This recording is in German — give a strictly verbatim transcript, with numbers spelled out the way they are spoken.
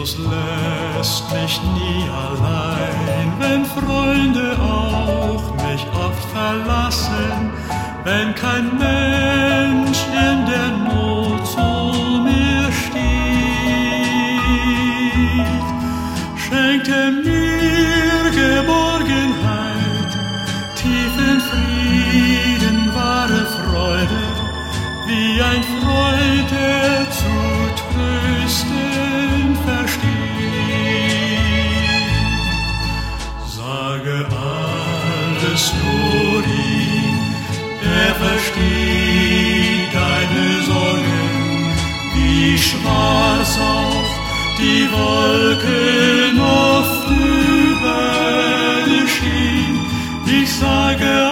Jesus lässt mich nie allein, wenn Freunde auch mich oft verlassen, wenn kein Mensch in der Not zu mir steht, schenkt er mir Geborgenheit, tiefen Frieden, wahre Freude, wie ein Freund, der zu trösten versteht. Sage alles nur ihm, er versteht deine Sorgen, wie schwarz auch die Wolken oft über dir stehen. Ich sage